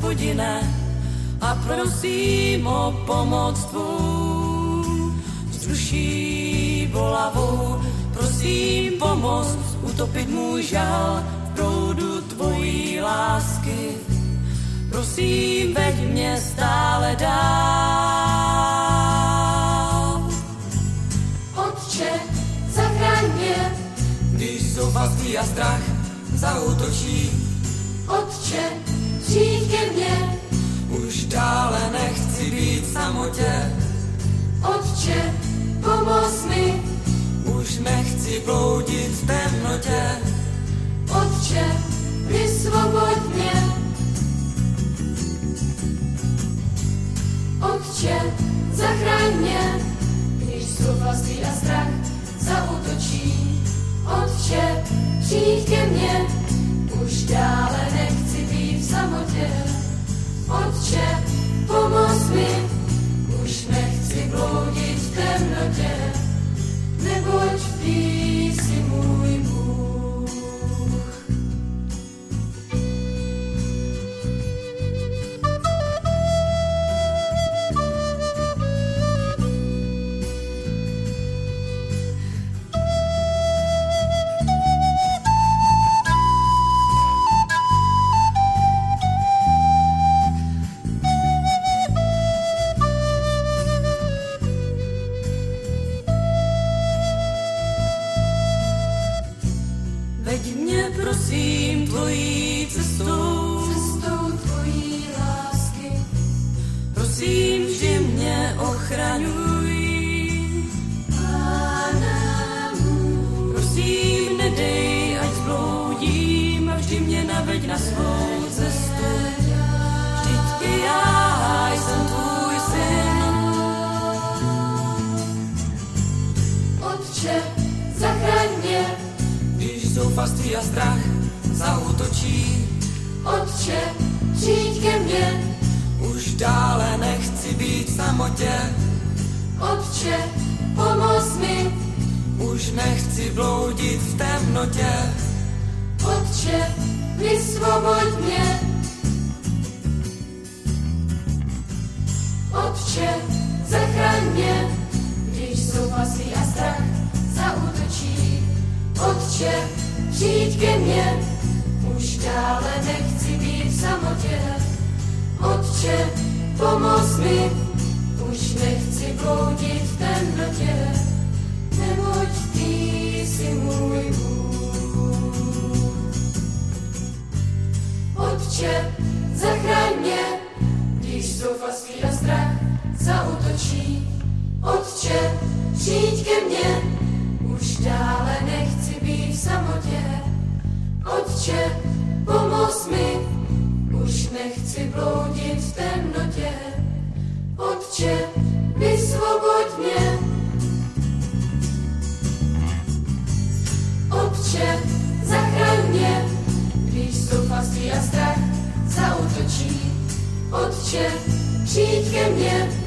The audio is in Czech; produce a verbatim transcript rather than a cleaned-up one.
Hospodine, a prosím o pomoc tvou. Vzduší bolavou, prosím pomoc, utopit můj žal v proudu tvojí lásky. Prosím, veď mě stále dál. Otče, zachraň mě, když zoufalství a strach zaútočí. Otče, přijď ke mně, už dále nechci být v samotě. Otče, pomoz mi, už nechci bloudit v temnotě. Otče, vysvoboď mě. Otče, zachraň mě, když zoufalství a strach zaútočí. Otče, přijď ke mně, už dále nechci být v samotě. Otče, pomoz mi, už nechci bloudit v temnotě, neboť ty jsi můj Bůh. Veď mě prosím tvojí cestou, Cestou tvojí lásky, prosím, vždy mě ochraňuj. Pána můj. Prosím, nedej, ať zbloudím a vždy mě naveď na svou cestu. Vždyť i já jsem tvůj syn. Otče, zachraň mě, Když zoufalství a strach zaútočí, Otče, přijď ke mně, už dále nechci být v samotě. Otče, pomoz mi, Už nechci bloudit v temnotě. Otče, vysvoboď mě. Otče, zachraň mě, když zoufalství a strach zaútočí. Otče, přijď ke mně, už dále nechci být v samotě. Otče, pomoz mi, už nechci bloudit v temnotě, neboť ty jsi můj Bůh. Otče, zachraň mě, když zoufalství a strach zaútočí. Otče, přijď ke mně, už dále nechci být v samotě. Otče, pomoz mi, už nechci bloudit v temnotě. Otče, vysvoboď mě. Otče, zachraň mě, když zoufalství a strach zaútočí. Otče, přijď ke mně,